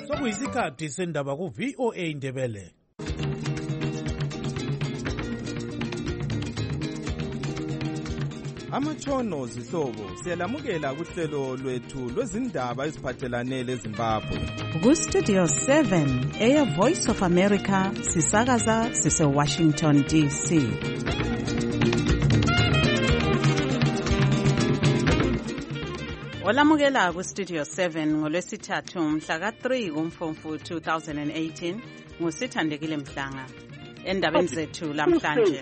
Sokuyisikhathi sendaba ku VOA Indebele. Amatshono zihlobo siyalamukela kuhlelo lwethu lwezindaba eziphathelane leZimbabwe. Ku-Studio 7 Air Voice of America sisakaza sise-Washington DC. Olamukela ku-Studio 7 ngolwesithathu mhla ka-3 kuMfumfu 2018 nguSithandekile Mhlanga. Endabeni zethu lamhlanje.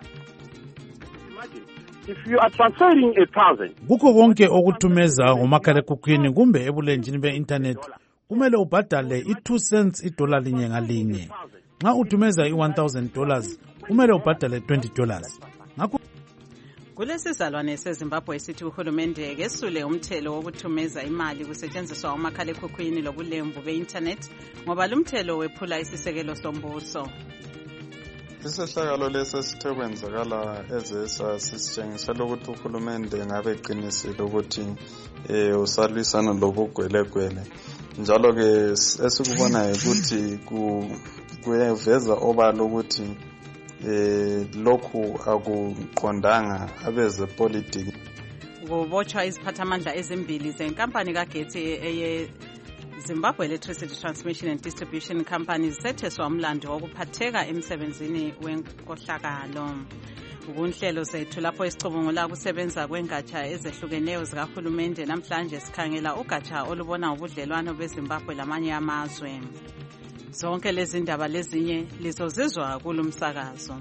If you are transferring 1,000 kukho konke okuthumeza ngomakhalekhukhwini kumbe ebulenjini be-internet kumele ubhadale i-2 cents idola linye ngalinye. Nxa uthumeza i-$1,000 kumele ubhadale $20. Kulesizalwane seZimbabwe esithi uhulumende kesule umthelo wokuthumeza imali kusetshenziswa umakhalekhukhwini lobulembu be-internet ngoba lumthelo wephula isisekelo sombuso. Isehlakalo lesi sithe kwenzakala ezesa sisitshengisela ukuthi uhulumende ngabe eqinisile ukuthi usalwisana lobugwelegwele. Njalo ke esikubonayo ukuthi kuyaveza obala ukuthi lokhu akuqondanga abezepolitiki. Kubotshwa iziphathamandla ezimbili zenkampani kagetsi eye Zimbabwe Electricity Transmission and Distribution Company zisetheswa umlando wokuphatheka emsebenzini wenkohlakalo. Kunhlelo zethu lapho isicubungula kusebenza kwengatsha ezehlukeneyo zikahulumende namhlanje sikhangela ugatsha olubona ubudlelwano beZimbabwe lamanye amazwe. Zonke lezi ndaba lezinye lizozizwa kulumsakazo.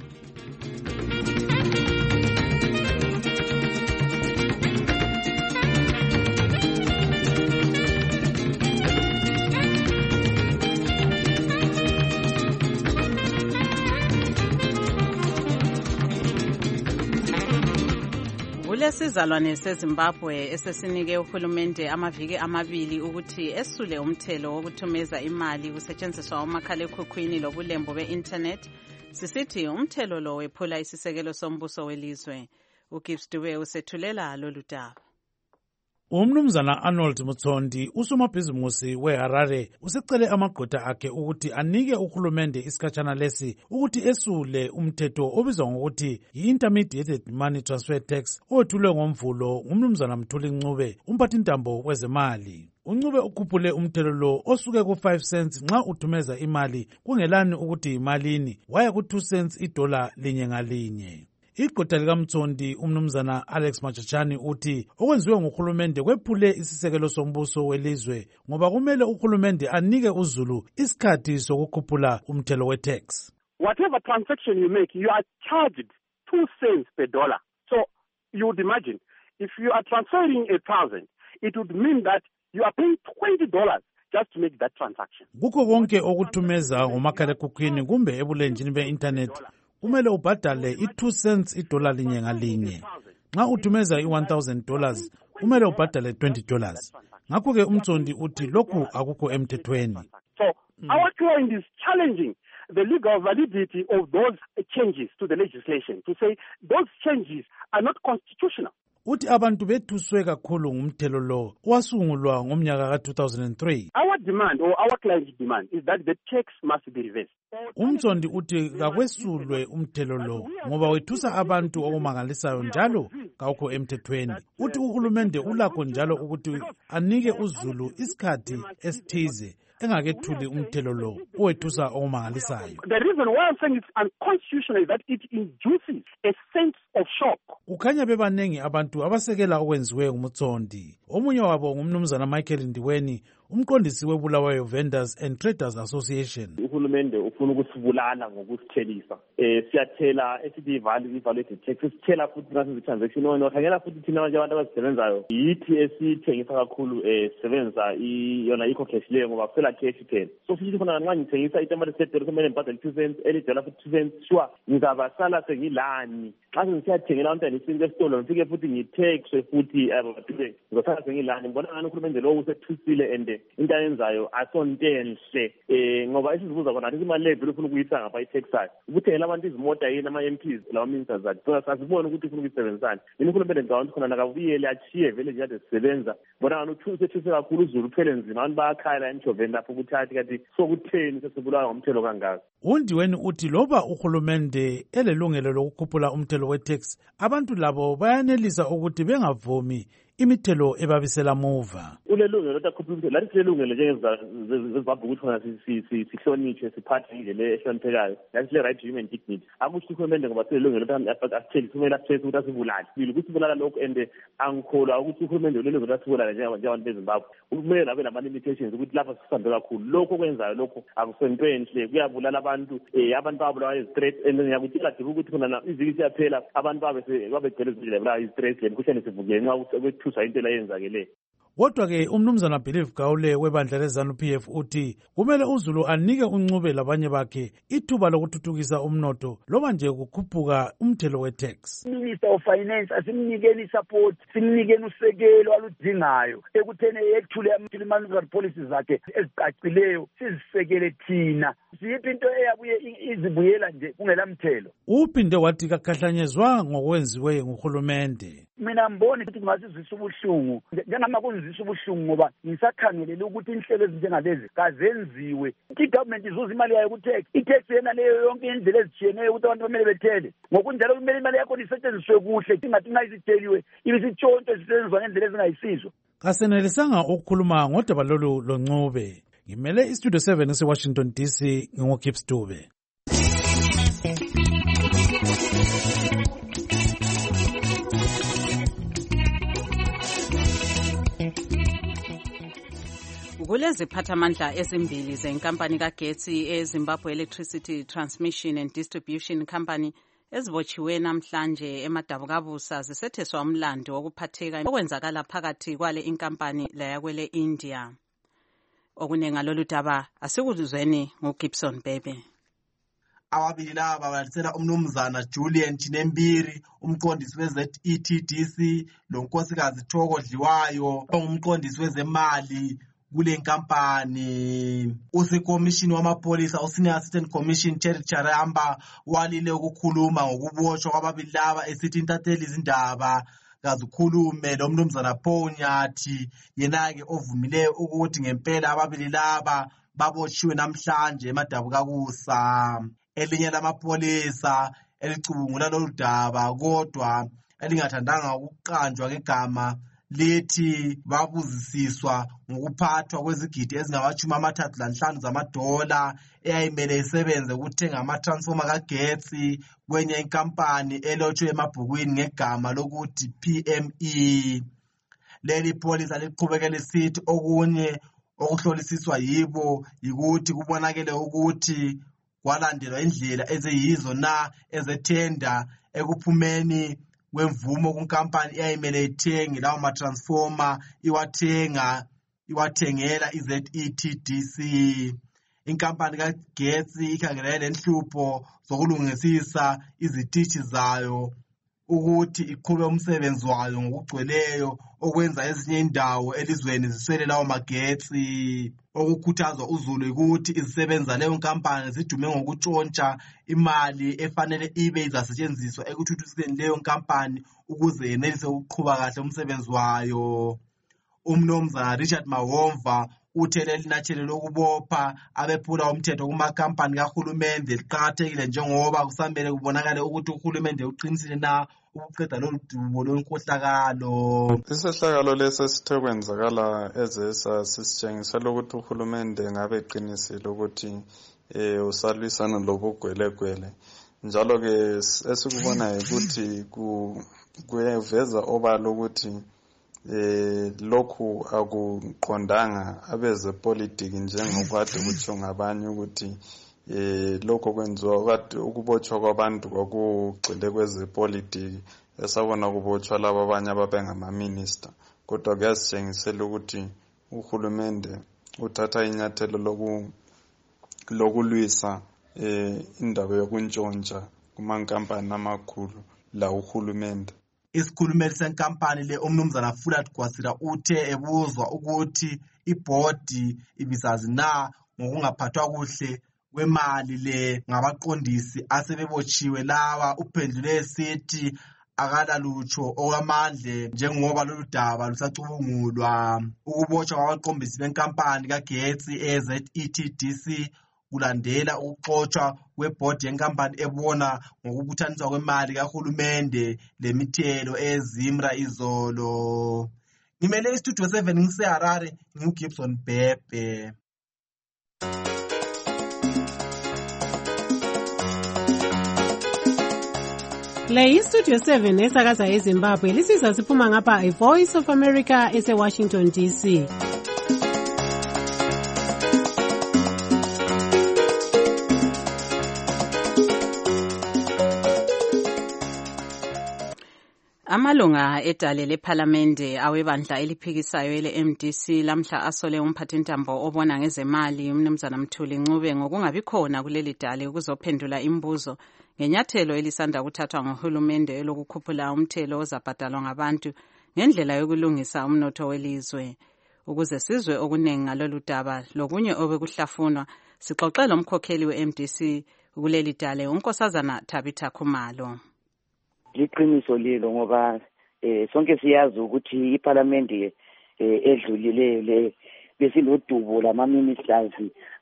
Kulesizalwane seZimbabwe esesinike uhulumende amaviki amabili ukuthi esule umthelo wokuthumeza imali kusetshenziswa umakhalekhukhwini lobulembu be-internet. Sisithi umthelo lo wephula isisekelo sombuso welizwe. uGibbs Dube usethulela lolu daba. Umnumzana Arnold Mutsondi usomabhizimusi weHarare usecele amagqwetha akhe ukuthi anike uhulumende isikhatshana lesi ukuthi esule umthetho obizwa ngokuthi yi-Intermediated Money Transfer Tax owethulwe ngomvulo ngumnumzana Mthuli Ncube umphathintambo wezemali. uNcube ukhuphule umthelo lo osuke ku-5 cents nxa uthumeza imali kungelani ukuthi imalini waya ku-2 cents idola linye ngalinye. Igqwetha likaMtsondi umnumzana Alex Machachani uthi okwenziwe nguhulumende kwephule isisekelo sombuso welizwe ngoba kumele uhulumende anike uzulu isikhathi sokukhuphula umthelo we-tax. Whatever transaction you make, you are charged 2 cents per dollar. So you would imagine if you are transferring 1,000, it would mean that you are paying $20 just to make that transaction. Kukho konke okuthumeza ngomakhalekhukhwini kumbe ebulenjini be-internet kumele ubhadale i-2 cents idola linye ngalinye. Nxa uthumeza i-$1,000 kumele ubhadale $20. Ngakho-ke uMtsondi uthi lokhu akukho emthethweni. So our client is challenging the legal validity of those changes to the legislation to say those changes are not constitutional. Uthi abantu bethuswe kakhulu ngumthelo lo wasungulwa ngomnyaka ka-2003. Our demand or our client's demand is that the tax must be reversed. Umtsondi uthi kakwesulwe umthelo lo ngoba wethusa abantu okumangalisayo njalo kawukho emthethweni. Uthi uhulumende ulakho njalo ukuthi anike uzulu isikhathi esithize engakethuli umthelo lo owethusa okumangalisayo. The reason why I'm saying it's unconstitutional is that it induces a sense of shock. Kukhanya bebanengi abantu abasekela okwenziwe ngumtsondi. Omunye wabo ngumnumzana Michael Ndiweni, umqondisi weBulawayo Vendors and Traders Association. Uhulumende ufuna ukusibulala ngokusithelisa. Siyathela esithi evaluated tax, sithela futhi nasenze transaction nokhangela futhi thina abantu abasebenzayo. Yithi esithengisa kakhulu sebenza yona ikho cash leyo ngoba kusela cash phela. So futhi khona nxa ngithengisa itemate setero kumele ngibhadale 2 cents, elidola futhi 2 cents, sure ngizabasala sengilani xa sengisiyathengela abantwana isinto esitolo ngifike futhi ngithexwe futhi ngizosala sengilani ngibona ngani uhulumende lowo usethusile and into ayenzayo asontenhle ngoba isizibuza khona athi imali leyo ufuna ukuyisa ngapha i-Texas ukuthengela abantu izimota yini ama-MPs lawa ministers akhe so asibone ukuthi ufuna ukuyisebenzisani yini uhulumende ngicabanga ukuthi khona nakabuyele achiye vele nje ade sisebenza ngibona ngani usethuse kakhulu uzulu uthwele nzima abantu bayakhala emjoveni lapho ukuthi athi kanti sokutheni sesibulawa ngomthelo kangaka. Undiweni uthi loba uhulumende elelungelo lokukhuphula umthelo we-tax abantu labo bayanelisa ukuthi bengavumi imithelo ebabisela muva. Ulelungelo lokukhupha umthelo lathi lelungelo njengezibabhu ukuthi khona sihlonitshwe siphathe indlela ehloniphekayo lathi le right to human dignity akusho uhulumende ngoba silelungelo ukuthi asitheli kumele asithethe ukuthi asibulale ukuthi bulala lokhu and angikholwa ukuthi uhulumende ulelungelo asibulale njengabantu beZimbabwe kumele labe nama-limitations ukuthi lapha sisambe kakhulu lokho okwenzayo lokho akusento enhle kuyabulala abantu babulawa izithreat and ngiyakutshela dibu ukuthi khona iviki siyaphela abantu babegcwele izindlela bulawa izithreat lemkhuhlane sivukile nxa intela yenzakele. Kodwa-ke umnumzana Believe Gawule webandla leZANU-PF uthi kumele uZulu anike uncube labanye bakhe ithuba lokuthuthukisa umnotho loba nje kukhuphuka umthelo we-tax. Minister of Finance asimnikeni support simnikeni usekelo aludingayo ekuthene yethule ama-monetary policies zakhe ezicacileyo sizisekele thina siyiphi into eyabuye izibuyela nje kungela mthelo. Uphinde wathi kakhahlanyezwa ngokwenziwe nguhulumende. Mina mboni ukuthi kungasizisa ubuhlungu njengama kunzisa ubuhlungu ngoba ngisakhangelele ukuthi inhlelo ezinjengalezi kazenziwe i-government izuza imali yayo ku-tax i-tax yena leyo yonke indlela ezitshiyeneyo ukuthi abantu bamele bethele ngokunjalo kumele imali yakho isetshenziswe kuhle ingathi nxa isitheliwe ibisitshontshe isetshenziswa ngendlela ezingayisizo. Kasenelisanga ukukhuluma ngodaba lolu loncube. Ngimele istudio 7 eseWashington DC ngingoKips Dube. Kuleziphathamandla ezimbili zenkampani kagetsi eZimbabwe Electricity Transmission and Distribution Company ezibotshiwe namhlanje eMadabukabusa zisetheswa umlando wokuphatheka okwenzakala phakathi kwale inkampani layakwele India. Okunenga lolu daba asikuzweni nguGibson Bebe. Ababili laba balisela umnumzana Julian Chinembiri umqondisi we-ZETDC lonkosikazi Thoko Dliwayo ongumqondisi wezemali kule nkampani. Usekomishini wamapolisa usenior assistant commission Cherry Charamba walile ukukhuluma ngokubotshwa kwababili laba esithi intatheli izindaba kazikhulume lo mnumzana Ponyathi yena-ke ovumileyo ukuthi ngempela ababili laba babotshiwe namhlanje eMadabukabusa. Elinye lamapolisa elicubungula lolu daba kodwa elingathandanga ukuqanjwa ngegama lithi babuzisiswa ngokuphathwa kwezigidi ezingama-35 zamadola eyayimele isebenze ukuthenga amatransformer kagetsi kwenye inkampani elotshwe emabhukwini ngegama lokuthi PME. Leli polisa liqhubeke lisithi okunye okuhlolisiswa yibo yikuthi kubonakele ukuthi kwalandelwa indlela eziyizo na ezethenda ekuphumeni kwemvumo kunkampani eyayimele ithenge lawo matransformer iwathengela iZETDC. Inkampani kagetsi ikhangelane lenhlupho zokulungisisa izitishi zayo ukuthi iqhube umsebenzi wayo ngokugcweleyo okwenza ezinye indawo elizweni ziswele lawo magetsi. Okukhuthazwa uZulu ukuthi izisebenza leyo nkampani zidume ngokutshontsha imali efanele ibe izasetshenziswa ekuthuthukiseni leyo nkampani ukuze yenelise ukuqhuba kahle umsebenzi wayo. Umnumzana Richard Mahomva uthele linatshele lokubopha abephula umthetho kumakampani kahulumende liqakathekile njengoba kusamele kubonakale ukuthi uhulumende uqinisile na ukuqeda lolu dubo lwenkohlakalo. Isehlakalo lesi esithe kwenzakala ezesa sisitshengisela ukuthi uhulumende ngabe eqinisile ukuthi usalwisana lobugwele njalo-ke esikubonayo ukuthi kuyaveza obala ukuthi lokhu akuqondanga abezepolitiki njengokade kutsho ngabanye ukuthi lokho kwenziwa kade ukubotshwa kwabantu kwakugxile kwezepolitiki esabona kubotshwa laba abanye ababengama-minister kodwa kuyasitshengisela ukuthi uhulumende uthatha inyathelo lokulwisa indaba yokuntshontsha kumankampani amakhulu la uhulumende. Isikhulumeli senkampani le umnumzana Fulat Gwasira uthe ebuzwa ukuthi ibhodi ibisazi na ngokungaphathwa kuhle kwemali le ngabaqondisi asebebotshiwe lawa, uphendule esithi akalalutsho okwamandle njengoba lolu daba lusacubungulwa. Ukubotshwa kwabaqondisi benkampani kagetsi eZETDC kulandela ukuxotshwa kwebhodi yenkampani ebona ngokubuthaniswa kwemali kahulumende lemithelo eZimra izolo. Ngimele istudio 7 ngiseHarare, nginguGibson Bhebhe. Le iStudio 7 esakaza eZimbabwe lisiza siphuma ngapha iVoice of America eseWashington DC. Amalunga edale lephalamende awebandla eliphikisayo ele-MDC lamhla asole umphathintambo obona ngezemali umnumzana Mthuli Ncube ngokungabikhona kuleli dale ukuzophendula imibuzo ngenyathelo elisanda kuthathwa ngohulumende elokukhuphula umthelo ozabhadalwa ngabantu ngendlela yokulungisa umnotho welizwe. Ukuze sizwe okuningi ngalolu daba lokunye obekuhlafunwa, sixoxela umkhokheli we-MDC kuleli dale, uNkosazana Tabitha Khumalo. Liqiniso lelo ngoba sonke siyazi ukuthi iParliament edlulileyo besilodubo lama-ministers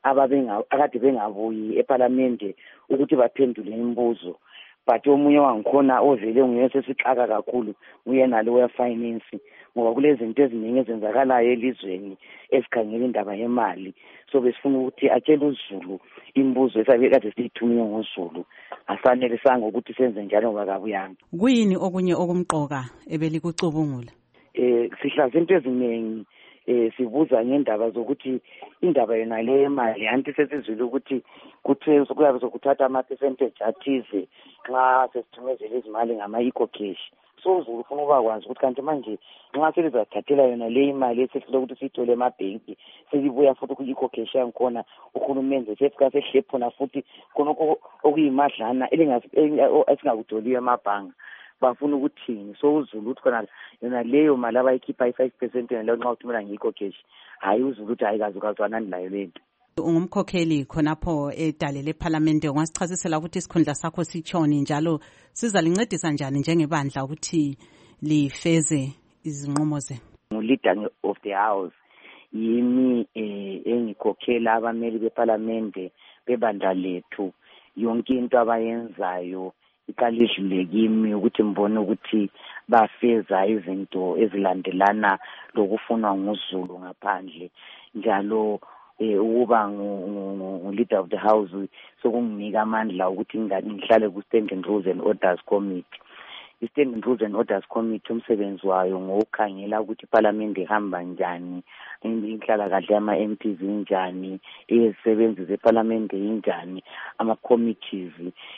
akade bengabuyi eParliament ukuthi baphendule imibuzo, but omunye wangikhona ovele nguye sesixaka kakhulu nguye nalo we-finance, ngoba kulezinto eziningi ezenzakalayo elizweni esikhangela indaba yemali. So besifuna ukuthi atshele uZulu imibuzo esabekade siyithunywe ngoZulu, afanele sanga ukuthi senze njalo ngoba kabuyanga. Kuyini okunye okumqoka ebelikucubungula? Sihlaza into eziningi, sibuza ngendaba zokuthi indaba yona le yemali anti sesizwile ukuthi kuthe kuyabe sokuthatha ama-percentage athize nxa sesithumezela izimali ngama-eco cash. So uZulu ufuna ukwazi ukuthi kanti manje nxa selizathathela yona le imali esefuna ukuthi siyithole emabhenki selibuya futhi ku-eco cash yangikhona uhulumende sefika sehlephona futhi khonokho okuyimadlana esingakudoliyo emabhanga bafuna ukuthini. So uZulu uthi khona yona leyo mali abayikhipha i-5% yona leyo nxa uthumela nge-eco cash, hayi uZulu uthi hayi kazukazwanani layo lento. Ungumkhokheli khonapho edale lephalamende, ungasichazisela ukuthi isikhundla sakho sitshoni njalo sizalincedisa njani njengebandla ukuthi lifeze izinqumo zenu? Leader of the house yimi engikhokhela abameli bephalamende bebandla lethu. Yonke into abayenzayo iqalishile kimi ukuthi ngibone ukuthi bafeza izinto ezilandelana lokufunwa nguZulu ngaphandle njalo. Ukuba ngu-leader of the house sokunginika amandla ukuthi ngihlale ku-Standing Rules and Orders Committee. I-Standing Rules and Orders Committee umsebenzi wayo ngokukhangela ukuthi iParliament ihamba njani, inhlala kahle ama-MPs injani, izisebenzi zeParliament injani, ama-committees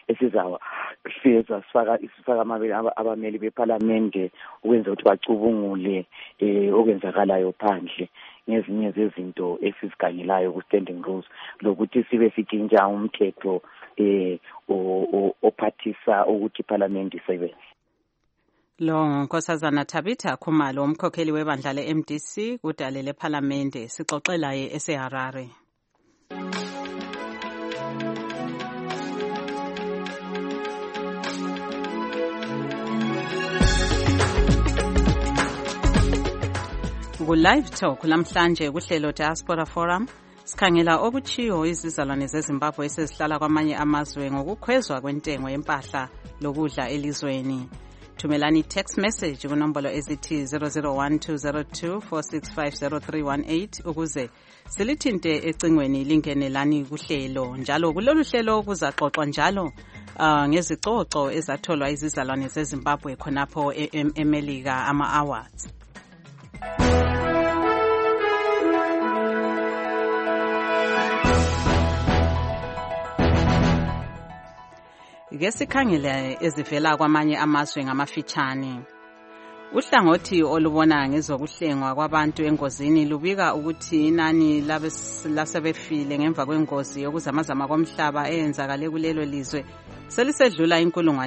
esizawafeza sifaka abameli beParliament ukwenza ukuthi bacubungule okwenzakalayo phandle ngezinye zezinto esizikhangelayo ku-Standing Rules lokuthi sibe sitshintsha umthetho ophathisa ukuthi iParliament isebenze. Lo Nkosazana Tabitha Khumalo, umkhokheli webandla le-MDC kudale lephalamende, sixoxela eseHarare. Ku-Live Talk lamhlanje kuhlelo Diaspora Forum sikhangela okuchiyo izizalwane zeZimbabwe esezihlala kwamanye amazwe ngokukhwezwa kwentengo yempahla lokudla elizweni. Thumelani text message kunombolo ezithi 0012024650318 ukuze silithinte ecingweni lingenelani kuhlelo. Njalo kulolu hlelo kuzaxoxwa njalo ngezicoco ezatholwa izizalwane zeZimbabwe khonapho eMelika ama-awards. Ke sikhangele ezivela kwamanye amazwe ngamafitshane. Uhlangothi olubona ngezokuhlengwa kwabantu engozini lubika ukuthi inani lasebefile ngemva kwengozi yokuzamazama komhlaba eyenzakale kulelo lizwe selisedlula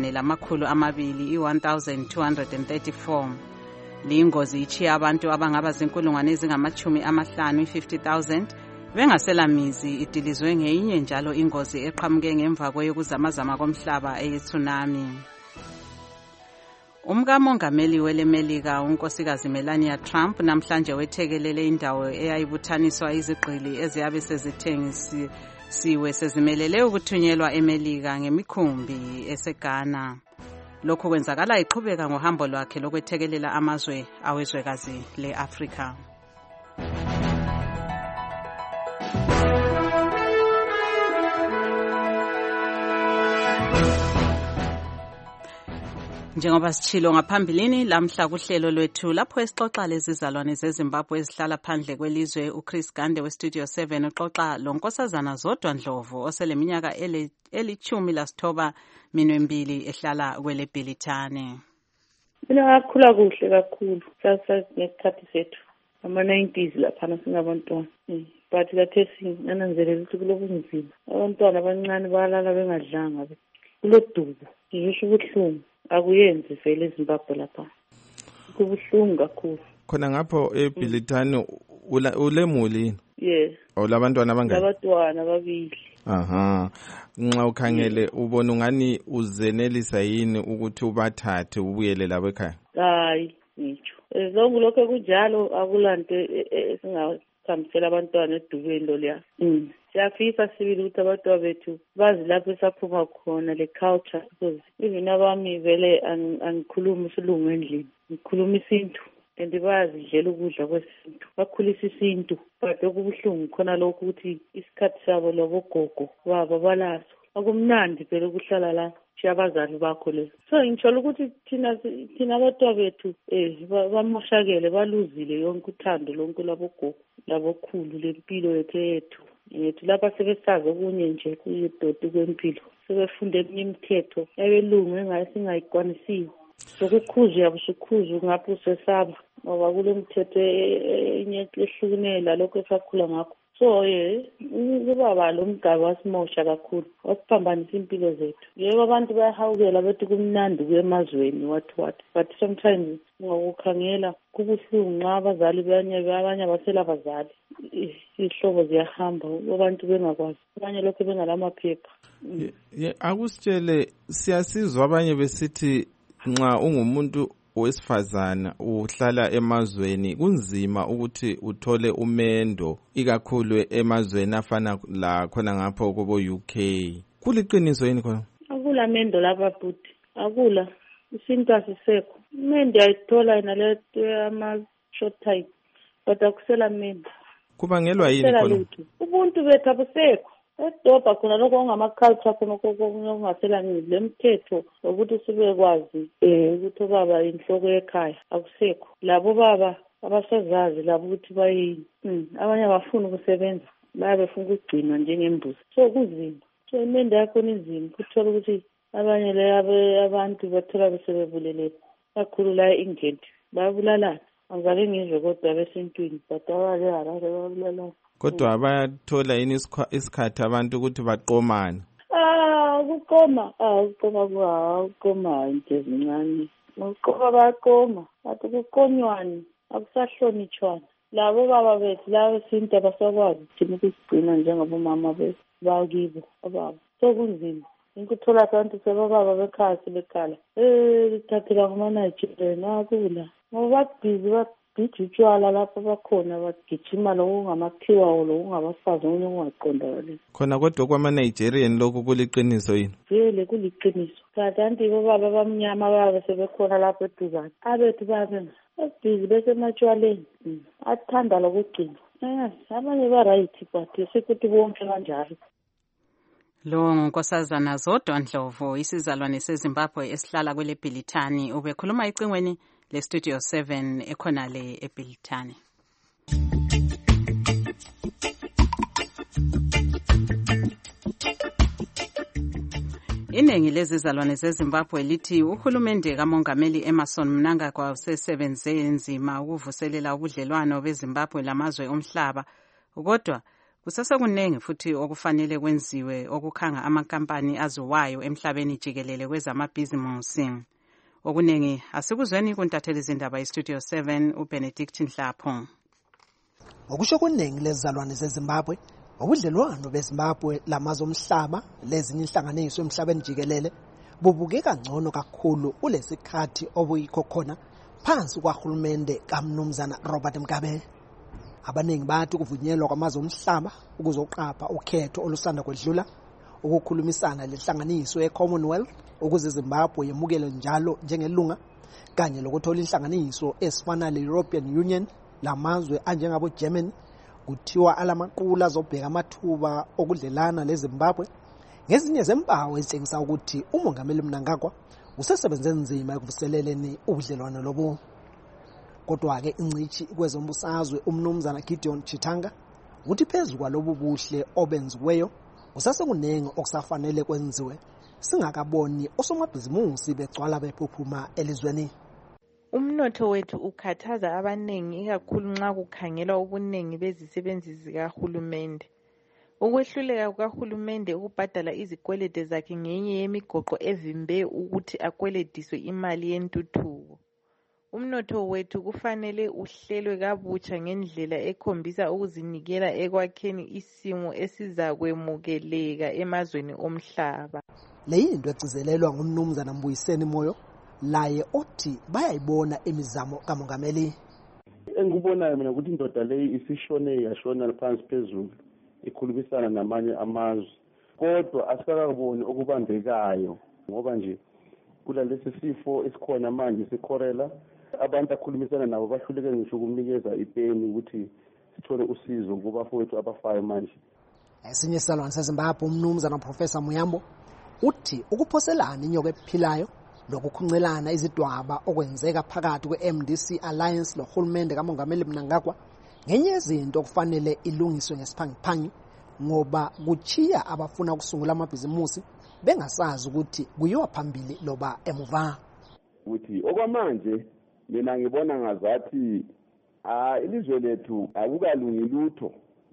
1,234. Lingozi ichiya abantu abangaba zinkulungwane ezingama-50 50,000 bengasela mizi. Idilizwe ngeyinye njalo ingozi eqhamuke ngemva kweyokuzamazama komhlaba eyetsunami. Umkamongameli welemelika unkosikazi Melania Trump namhlanje wethekelele indawo eyayibuthaniswa izigqili eziyabe sezithengisiwe sezimelele ukuthunyelwa emelika ngemikhumbi eseGhana. Lokhu kwenzakala iqhubeka ngohambo lwakhe lokwethekelela amazwe awezwekazi le-Afrika. Njengoba sitshilo ngaphambilini, lamhla kuhlelo lwethu lapho esixoxa lezizalwane zeZimbabwe ezihlala phandle kwelizwe, uChris Gande weStudio 7 uxoxa lonkosazana Zodwa Ndlovu oseleminyaka 12 ehlala kwele Bhilitane. Mina ngakhula kuhle kakhulu ngesikhathi sethu ama-90s laphana singabantwana, but kathesi nananzelela ukuthi kulobunzima. Abantwana abancane balala bengadlanga, kulodubo, ngisho ubuhlungu. Akuyenzi vele eZimbabwe lapha. Kubuhlungu kakhulu. Khona ngapho eBhilitane ulemuli? Yes. Olabantwana abangaki? Abantwana babili. Aha. Nxa ukhangele ubona ungani uzenelisa yini ukuthi ubathathe ubuyele labo ekhaya? Hayi, ngitsho. Zonke lokho kunjalo akulanto esingathambisela abantwana edubeni lo liya. Siyafisa sibili ukuthi abantwana bethu bazi lapho esaphuma khona le culture, because even abami vele angikhulumi isilungu endlini, ngikhuluma isintu, and bazi dlela ukudla kwesintu, bakhulisa isintu. But okubuhlungu khona lokho ukuthi isikhathi sabo labogogo baba balaso akumnandi phela ukuhlala la abazali bakho leso. So ngithola ukuthi thina abantwana bethu bamoshakele, baluzile yonke uthando lonke labogogo labokhulu lempilo yethu lapha sebesazi okunye nje kuyidoti kwempilo, sebefunda eminye imithetho yabelungu engayikwanisiyo. Sokukhuzwa yabusukhuzwa ngapho usesaba ngoba kule mithetho enye ehlukenela lokho esakhula ngakho. So ubaba lo mgaba wasimosha kakhulu, wasiphambanisa impilo zethu. Yebo abantu bayahawukela bethi kumnandi kuye emazweni what, but sometimes ngokukhangela kubuhlungu nxa abazali abanye abasela abazali, ihlobo ziyahamba, abantu bengakwazi, abanye lokho bengalamaphepha. Akusitshele, siyasizwa abanye besithi nxa ungumuntu wesifazana uhlala emazweni kunzima ukuthi uthole umendo, ikakhulu emazweni afana la khona ngapho kubo UK. Kuliqiniso yini khona? Akula mendo lapha bhuti, akula. Isinto asisekho. Imendo ayithola yena le ama-short time, but akusela mendo. Kubangelwa yini khona? Ubuntu bethu abusekho. Edobha khona lokho ongama-culture khona okungasela le mithetho ukuthi sibekwazi ukuthi baba inhloko ekhaya akusekho. Labo baba abasezazi labo ukuthi bayini, abanye abafuni ukusebenza, bayabefuna ukugcinwa njengembuzi. So kunzima. So imende yakhona inzima, kuthola ukuthi abanye abantu bathola besebebuleleka kakhulu la e-England, bayabulalana. Angizake ngizwe kodwa besintwini, but bayabulalana. Kodwa bayathola yini isikhathi abantu ukuthi baqomane? Ukoma into ezincane. Ukuqoma bayaqoma, but ukuqonywani akusahlonitshwana. Labo baba bethu labo esintu abasakwazi thina ukusigcina njengabomama bethu bakibo ababa. So kunzima. Inkuthola abantu sebababa bekhaya sebekhala. Lithathela kuma-Nigerian akula. Ngoba babhija utshwala lapho bakhona bagijima lokungamakhiwawo lokungabafazi okunye okungaqondakali. Khona kodwa kwama-Nigerian lokhu kuliqiniso yini? Vele kuliqiniso. Kanti bobaba abamnyama baba sebekhona lapho eduzane. Abethu babhizi besematshwaleni. Athanda lokugcina. Abanye ba-right but sekuthi bonke kanjalo. Lo ngunkosazana Zodwa Ndlovu, isizalwane seZimbabwe esihlala kwele Bhilitane, ubekhuluma ecingweni leStudio 7 ekhonale eBhilitane. Iningi lezizalwane zeZimbabwe lithi uhulumende kaMongameli Emmerson Mnangagwa usesebenze nzima ukuvuselela ubudlelwano beZimbabwe lamazwe omhlaba, kodwa Kusesekuningi futhi okufanele kwenziwe okukhanga amakampani aziwayo emhlabeni jikelele kwezamabhizimusi. Okuningi asikuzweni kuntatheli izindaba iStudio 7 uBenedict Nhlapho. Ngokusho kuningi lezizalwane zeZimbabwe, ubudlelwano beZimbabwe lamazwe omhlaba lezinye inhlanganiso emhlabeni jikelele bubukeka ngcono kakhulu kulesikhathi obuyikho khona phansi kwahulumende kaMnumzana Robert Mugabe. Abaningi bathi kuvunyelwa kwamazwe omhlaba ukuzoqapha ukhetho olusanda kwedlula ukukhulumisana lenhlanganiso yeCommonwealth ukuze iZimbabwe yemukele njalo njengelunga kanye lokuthola inhlanganiso esifana le-European Union lamazwe anjengabo Germany kuthiwa alamaqula azobheka amathuba okudlelana leZimbabwe. Ngezinye zempawu ezitshengisa ukuthi umongameli Mnangagwa usesebenze nzima ekuvuseleleni ubudlelwano lobu. Kodwa-ke ingcithi kwezombusazwe uMnumzana Gideon Chitanga uthi phezu kwalobu buhle obenziweyo kusasekuningi okusafanele kwenziwe singakaboni osomabhizimusi begcwala bephuphuma elizweni. Umnotho wethu ukhathaza abaningi ikakhulu nxa kukhangelwa ubuningi bezisebenzi zikahulumende. Ukwehluleka kukahulumende ukubhadala izikwelede zakhe ngenye yemigoqo evimbe ukuthi akwelediswe imali yentuthuko. Umnotho wethu kufanele uhlelwe kabutsha ngendlela ekhombisa ukuzinikela ekwakheni isimo esizakwemukeleka emazweni omhlaba. Leyinto egcizelelwa nguMnumzana Mbuyiseni Moyo laye othi bayayibona imizamo kamongameli. Engikubonayo mina ukuthi indoda leyi isishone yashona phansi phezulu ikhulumisana namanye amazwe, kodwa asikakaboni okubambekayo ngoba nje kulalesi sifo esikhona manje sekhorela abantu akhulumisana nabo bahluleke ngisho ukumnikeza ipeni ukuthi sithole usizo kubafowethu abafayo manje. Esinye isalwane seZimbabwe uMnumzana Professor Muyambo uthi ukuphoselana inyoka ephilayo lokukhuncelana izidwaba okwenzeka phakathi kwe-MDC Alliance lohulumende kamongameli Mnangagwa ngenye izinto okufanele ilungiswe ngesiphangiphangi ngoba kuchiya abafuna ukusungula amabhizimusi bengasazi ukuthi kuyiwa phambili loba emuva. Uthi okwamanje mina ngibona ngazathi ilizwe lethu akukalungi lutho,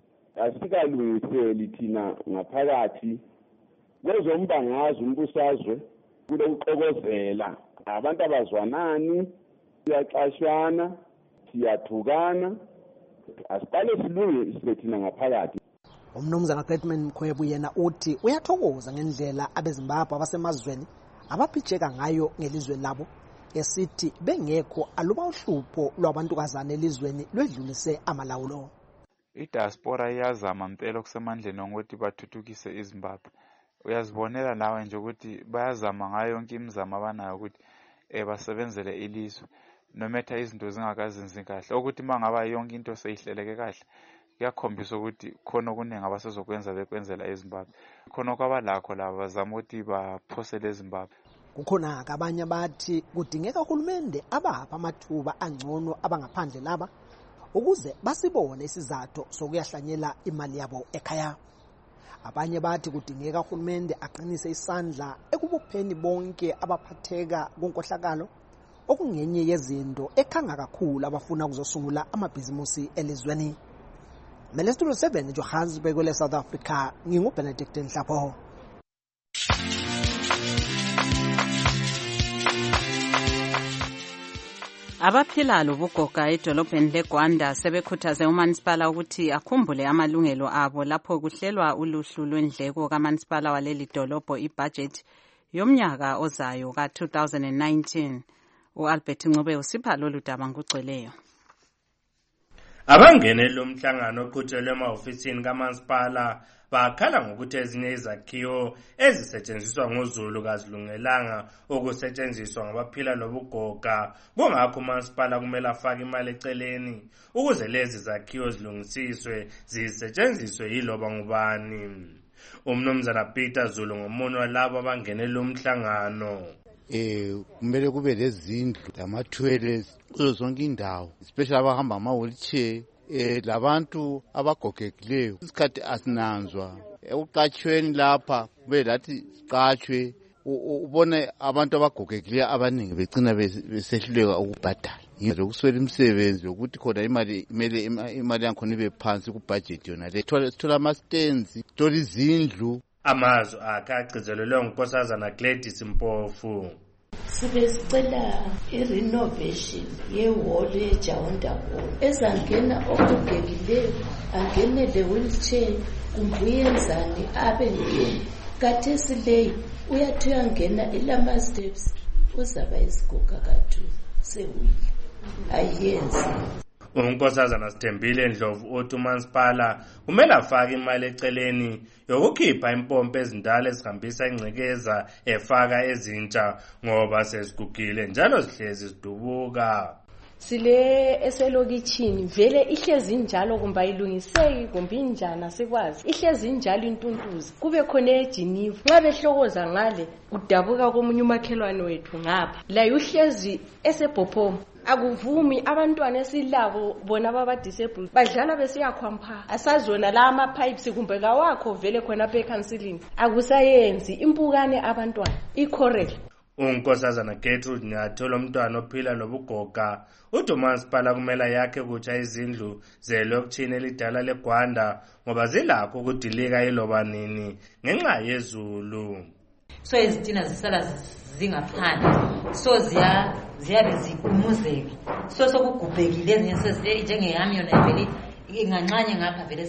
asikalungiseli thina ngaphakathi kwezombangazwe umbusazwe kule uxokozela abantu abazwanani siyaxashana siyathukana asiqale silunge isithina ngaphakathi. Umnumzana Greatman Mkhwebu yena uthi uyathokoza ngendlela abeZimbabwe abasemazweni abaphijeka ngayo ngelizwe labo esithi bengekho aluba uhlupho lwabantukazana elizweni lwedlulise amalawulo. Idiaspora iyazama impela okusemandleni ukuthi bathuthukise iZimbabwe. Uyazibonela nawe nje ukuthi bayazama ngayo yonke imizamo abanayo ukuthi basebenzele ilizwe nometha izinto zingakazinzi kahle ukuthi mangaba yonke into seyihleleke kahle kuyakhombisa ukuthi khona okuningi abasezokwenza bekwenzela eZimbabwe khona kwabalakho laba bazama ukuthi baphosele eZimbabwe. Kukhona abanye bathi kudingeka uhulumende abapha amathuba angcono abangaphandle laba ukuze basibone isizathu sokuyahlanyela imali yabo ekhaya. Abanye bathi kudingeka uhulumende aqinise isandla ekubupheni bonke abaphatheka konkohlakalo okungenye yezinto ekhanga kakhulu abafuna ukuzosungula amabhizimusi elizweni. Studio 7 Johannesburg le South Africa nginguBenedict Nhlapho. Abaphila lobugoga edolobheni leGwanda sebekhuthaze uManisipala ukuthi akhumbule amalungelo abo lapho kuhlelwa uluhlu lwendleko kaManisipala waleli dolobho ibudget yomnyaka ozayo ka-2019. uAlbert Ncube usipha lolu daba ngokugcweleyo. Abangene lo mhlangano oqhutshelwe emahofisini kaManisipala bakhala ngokuthi ezinye izakhiwo ezisetshenziswa ngoZulu kazilungelanga ukusetshenziswa ngabaphila lobugoga. Kungakho uManisipala kumele afake imali eceleni ukuze lezi zakhiwo zilungisiswe zisetshenziswe yiloba ngubani. Umnumzana Peter Zulu ngomunye walabo abangene lo mhlangano. Kumele kube lezindlu lama-toilets kuzo zonke indawo, especially abahamba ama-wheelchair, labantu abagogekileyo. Isikhathi asinanzwa ekuqatshweni lapha kube lathi siqatshwe ubone abantu abagogekileyo abaningi becina besehluleka ukubhadala. zokuswela imisebenzi yokuthi khona imali yankhona ibe phansi kubudget yona le sithola ama-stands sithola izindlu. Amazwi akhe agcizelelwe ngunkosazana Gladys Mpofu. Sibe sicela i-renovation ye-wall ye-Jawunda Hall ezangena okugekileyo, angene le-wheelchair kumbe uyenzani abe ngeni. Kathesi leyi uyathi uyangena ilama-steps uzaba isiguga kathu sewile ayenzi. Unkosazana Sithembile Ndlovu uthi umasipala kumele afake imali eceleni yokukhipha impompo ezindala ezihambisa ingcekeza efaka ezintsha ngoba sezigugile njalo zihlezi zidubuka. Sile eselokitshini vele ihlezi njalo kumbe ayilungiseki kumbe injana sikwazi ihlezi njalo intuntuzi kube khona eJineva nxa behlokoza ngale kudabuka komunye umakhelwane wethu ngapha la uhlezi esebhophomo. Akuvumi abantwana esilabo bona baba disabled badlala besiyakhwampa asazona la ama pipes kumbe kawakho vele khona pe counseling akusayenzi impukane abantwana icorrect. Unkosazana Gertrude Nyathola umntwana ophila lobugoga uthi umasipala kumela yakhe kutsha izindlu zelokitshini elidala leGwanda ngoba zilakho ukudilika iloba nini ngenxa yezulu. So izitina zisala zingaphandle so ziyabe zikumuzeke so sokugubhekile ezinye njengeyami yona vele inganxanye ngapha vele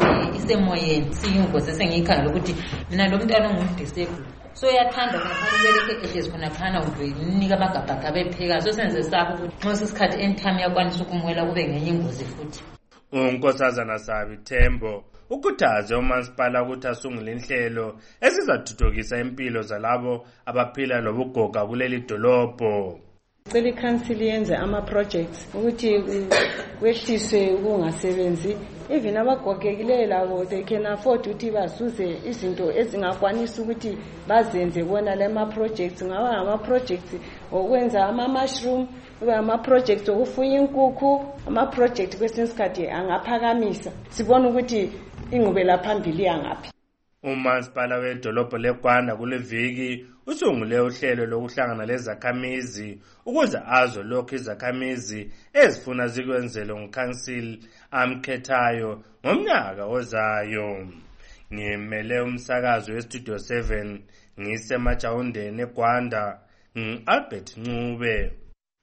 isemoyeni siyingozi sengiyikhangela ukuthi mina lo mntwana ongumdisabled so yathanda khona ubeleke ehlezi khona phana unika amagabha abepheka so senze sakho ukuthi nxa isikhathi anytime yakwanisa ukumwela kube ngenye ingozi futhi. Unkosazana Sabi Thembo ukhuthaze umasipala ukuthi asungule inhlelo ezizathuthukisa impilo zalabo abaphila lobugoga kuleli dolobho. Cela i-council yenze ama-projects ukuthi kwehliswe ukungasebenzi even abagogekileyo labo they can afford ukuthi basuze izinto ezingakwanisa ukuthi bazenze bona le ma-projects ngaba ngama-projects okwenza ama-mushroom kube ama-projects okufuya inkukhu ama-project kwesinye isikhathi angaphakamisa sibona ukuthi ingqubela phambili yangaphi. Umasipala wedolobho leGwanda kule viki usungule uhlelo lokuhlangana lezakhamizi ukuze azwe lokho izakhamizi ezifuna zikwenzele ngukhansili amkhethayo ngomnyaka ozayo. Ngimele umsakazo weStudio 7 ngisemajawundeni eGwanda Albert Ncube.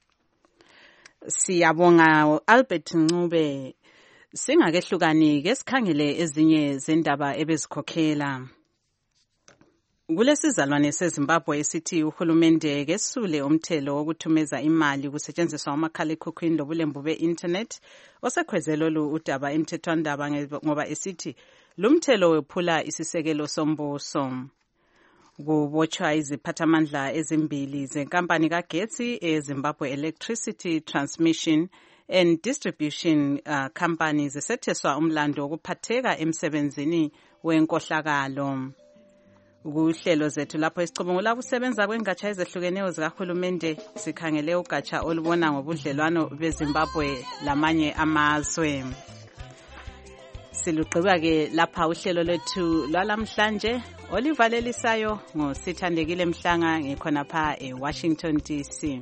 Siyabonga Albert Ncube. Singakehlukani ke sikhangele ezinye zendaba ebezikhokhela. Kulesizalwane seZimbabwe esithi uhulumende kesule umthelo wokuthumeza imali kusetshenziswa umakhalekhukhwini lobulembu be-internet osekhwezelolu udaba emthethwandaba ngoba esithi lumthelo wephula isisekelo sombuso. Kubotshwa iziphathamandla ezimbili zenkampani kagetsi eZimbabwe Electricity Transmission and Distribution Company zisetheswa umlando wokuphatheka emsebenzini wenkohlakalo. Kuhlelo zethu lapho isicubungula kusebenza kwengatsha ezehlukeneyo zikahulumende sikhangele ugatsha olubona ngobudlelwano beZimbabwe lamanye amazwe. Silugqiba ke lapha uhlelo lethu lwalamhlanje olivalelisayo ngoSithandekile Mhlanga ngikhona pha eWashington DC.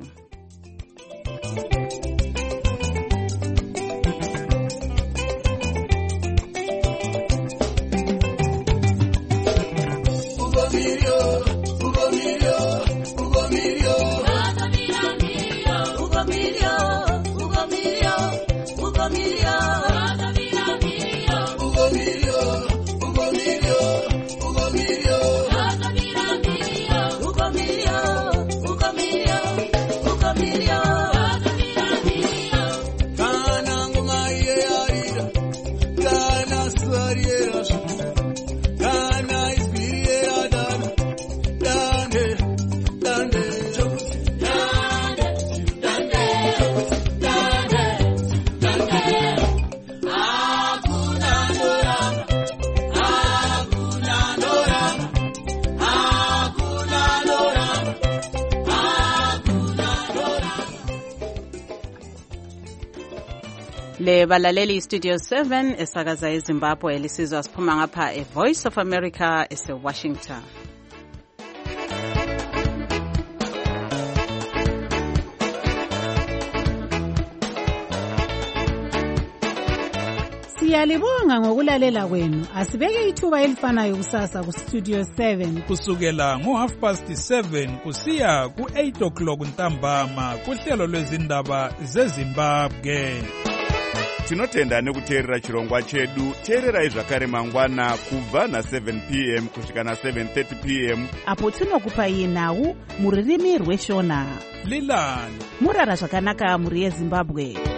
Le balaleli Studio 7 esakaza eZimbabwe lisizwa siphuma ngapha eVoice of America eseWashington. Siyalibonga ngokulalela kwenu. Asibeke ithuba elifanayo kusasa kuStudio 7 kusukela ngo7:30 kusiya ku8 ntambama kuhlelo lwezindaba zeZimbabwe. Tinotenda nekuteerera chirongwa chedu. Teererai zvakare mangwana kubva na7 p.m. kusvika na7:30 p.m. apo tinokupai nhau mururimi rweshona. Lilani murara zvakanaka muri yeZimbabwe.